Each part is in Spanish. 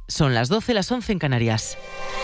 Son las 12, las 11 en Canarias.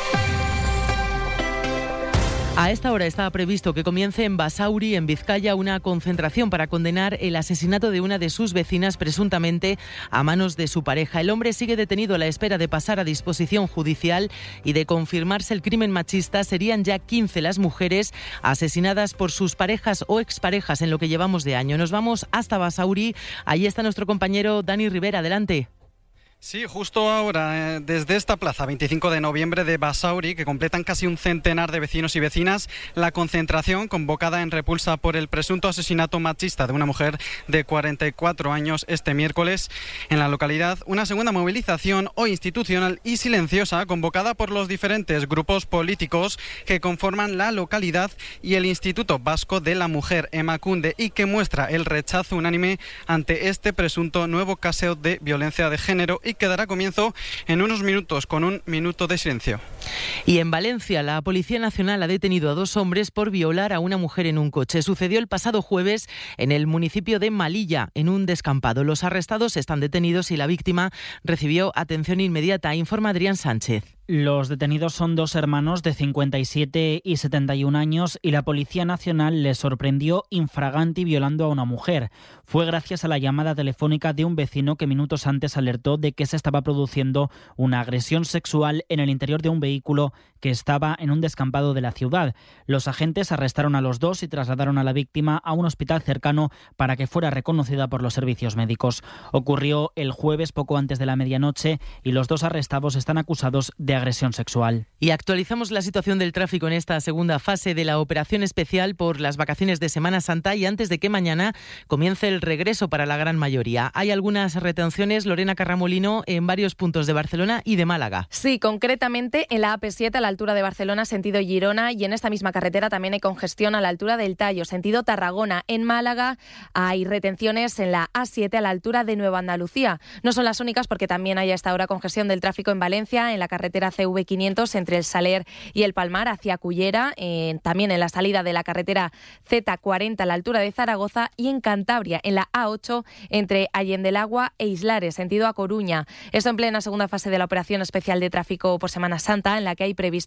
A esta hora está previsto que comience en Basauri, en Vizcaya, una concentración para condenar el asesinato de una de sus vecinas, presuntamente a manos de su pareja. El hombre sigue detenido a la espera de pasar a disposición judicial y de confirmarse el crimen machista. Serían ya 15 las mujeres asesinadas por sus parejas o exparejas en lo que llevamos de año. Nos vamos hasta Basauri. Allí está nuestro compañero Dani Rivera. Adelante. Sí, justo ahora, desde esta plaza, 25 de noviembre de Basauri, que completan casi un centenar de vecinos y vecinas, la concentración convocada en repulsa por el presunto asesinato machista de una mujer de 44 años este miércoles en la localidad. Una segunda movilización hoy institucional y silenciosa convocada por los diferentes grupos políticos que conforman la localidad y el Instituto Vasco de la Mujer, Emakunde, y que muestra el rechazo unánime ante este presunto nuevo caso de violencia de género y que dará comienzo en unos minutos con un minuto de silencio. Y en Valencia, la Policía Nacional ha detenido a 2 hombres por violar a una mujer en un coche. Sucedió el pasado jueves en el municipio de Malilla, en un descampado. Los arrestados están detenidos y la víctima recibió atención inmediata, informa Adrián Sánchez. Los detenidos son 2 hermanos de 57 y 71 años y la Policía Nacional les sorprendió infraganti violando a una mujer. Fue gracias a la llamada telefónica de un vecino que minutos antes alertó de que se estaba produciendo una agresión sexual en el interior de un vehículo que estaba en un descampado de la ciudad. Los agentes arrestaron a los 2 y trasladaron a la víctima a un hospital cercano para que fuera reconocida por los servicios médicos. Ocurrió el jueves poco antes de la medianoche y los 2 arrestados están acusados de agresión sexual. Y actualizamos la situación del tráfico en esta segunda fase de la operación especial por las vacaciones de Semana Santa y antes de que mañana comience el regreso para la gran mayoría. Hay algunas retenciones, Lorena Carramolino, en varios puntos de Barcelona y de Málaga. Sí, concretamente en la AP7 a la altura de Barcelona, sentido Girona, y en esta misma carretera también hay congestión a la altura del Tajo, sentido Tarragona. En Málaga hay retenciones en la A7 a la altura de Nueva Andalucía. No son las únicas porque también hay a esta hora congestión del tráfico en Valencia, en la carretera CV500 entre el Saler y el Palmar hacia Cullera, también en la salida de la carretera Z40 a la altura de Zaragoza y en Cantabria, en la A8 entre Allende el Agua e Islares, sentido a Coruña. Esto en plena segunda fase de la operación especial de tráfico por Semana Santa, en la que hay previstos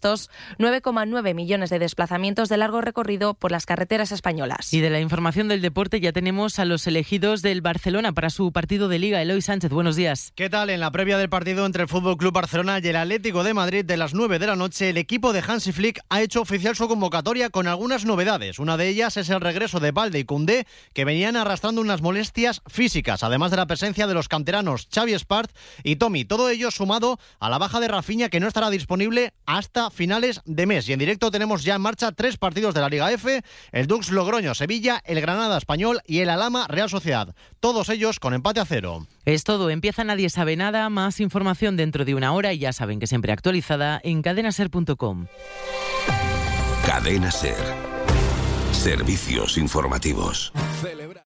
9,9 millones de desplazamientos de largo recorrido por las carreteras españolas. Y de la información del deporte ya tenemos a los elegidos del Barcelona para su partido de Liga. Eloy Sánchez, buenos días. ¿Qué tal? En la previa del partido entre el FC Barcelona y el Atlético de Madrid de las 9 de la noche, el equipo de Hansi Flick ha hecho oficial su convocatoria con algunas novedades. Una de ellas es el regreso de Balde y Koundé, que venían arrastrando unas molestias físicas, además de la presencia de los canteranos Xavi Espart y Tommy. Todo ello sumado a la baja de Rafinha, que no estará disponible hasta finales de mes. Y en directo tenemos ya en marcha 3 partidos de la Liga F, el Dux Logroño Sevilla, el Granada Español y el Alhama Real Sociedad. Todos ellos con empate a 0. Es todo, empieza Nadie Sabe Nada, más información dentro de una hora y ya saben que siempre actualizada en cadenaser.com. Cadena Ser. Servicios informativos.